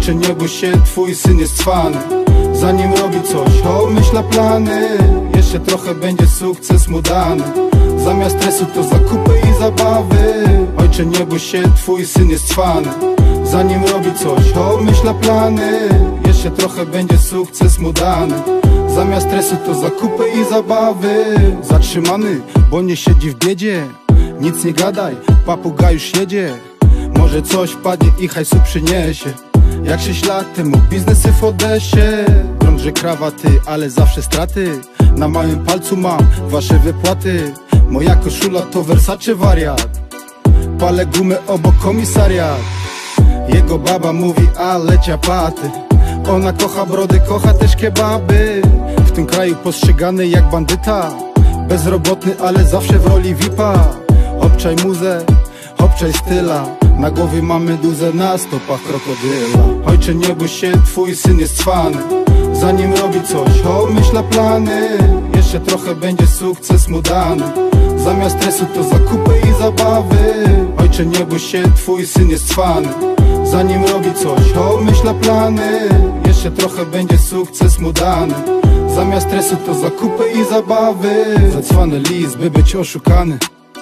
Ojcze, nie bój się, twój syn jest cwany. Zanim robi coś, obmyśla plany. Jeszcze trochę będzie sukces mu dany. Zamiast stresu to zakupy i zabawy. Ojcze, nie bój się, twój syn jest cwany. Zanim robi coś, obmyśla plany. Jeszcze trochę będzie sukces mu dany. Zamiast stresu to zakupy i zabawy. Zatrzymany, bo nie siedzi w biedzie. Nic nie gadaj, papuga już jedzie. Może coś wpadnie i hajsu przyniesie. Jak 6 lat temu biznesy w Odesie. Drąży krawaty, ale zawsze straty. Na małym palcu mam wasze wypłaty. Moja koszula to Versace wariat. Palę gumę obok komisariat. Jego baba mówi, ale ciapaty. Ona kocha brody, kocha też kebaby. W tym kraju postrzegany jak bandyta. Bezrobotny, ale zawsze w roli VIP-a. Obczaj muzę, obczaj styla. Na głowie mamy duzę, na stopach krokodyla. Ojcze, nie bój się, twój syn jest cwany. Zanim robi coś, obmyśla plany. Jeszcze trochę będzie sukces mu dany. Zamiast stresu to zakupy i zabawy. Ojcze, nie bój się, twój syn jest cwany. Zanim robi coś, obmyśla plany. Jeszcze trochę będzie sukces mu dany. Zamiast stresu to zakupy i zabawy. Zacwany list, by być oszukany.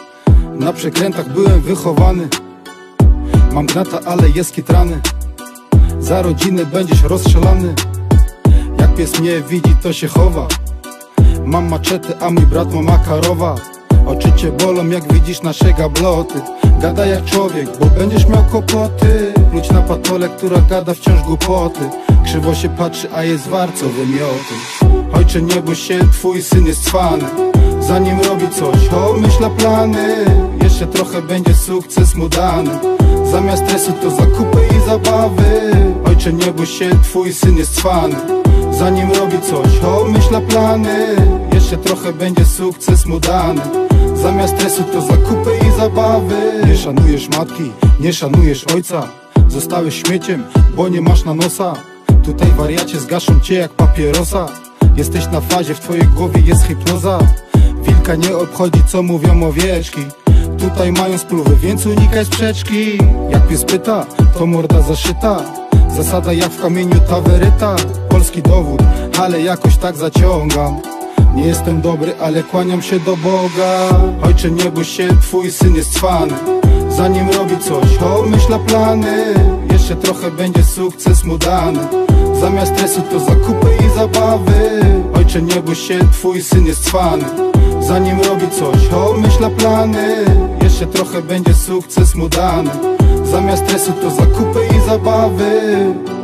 Na przekrętach byłem wychowany. Mam gnata, ale jest kitrany. Za rodzinę będziesz rozstrzelany. Jak pies mnie widzi, to się chowa. Mam maczetę, a mój brat ma Makarowa. Oczy cię bolą, jak widzisz nasze gabloty. Gadaj jak człowiek, bo będziesz miał kłopoty. Pluć na patolę, która gada wciąż głupoty. Krzywo się patrzy, a jest warco wymioty. Ojcze, nie bój się, twój syn jest cwany. Zanim robi coś, obmyśla plany. Jeszcze trochę będzie sukces mu dany. Zamiast stresu to zakupy i zabawy. Ojcze, nie bój się, twój syn jest cwany. Zanim robi coś, obmyśla plany. Jeszcze trochę będzie sukces mu dany. Zamiast stresu to zakupy i zabawy. Nie szanujesz matki, nie szanujesz ojca. Zostałeś śmieciem, bo nie masz na nosa. Tutaj wariacie zgaszą cię jak papierosa. Jesteś na fazie, w twojej głowie jest hipnoza. Wilka nie obchodzi, co mówią owieczki. Tutaj mają spluwy, więc unikaj sprzeczki. Jak pies pyta, to morda zaszyta. Zasada jak w kamieniu taweryta. Polski dowód, ale jakoś tak zaciągam. Nie jestem dobry, ale kłaniam się do Boga. Ojcze, nie bój się, twój syn jest cwany. Zanim robi coś, obmyśla plany. Jeszcze trochę będzie sukces mu dany. Zamiast stresu to zakupy i zabawy. Ojcze, nie bój się, twój syn jest cwany. Zanim robi coś, obmyśla plany. Jeszcze trochę będzie sukces mu dany. Zamiast stresu to zakupy i zabawy.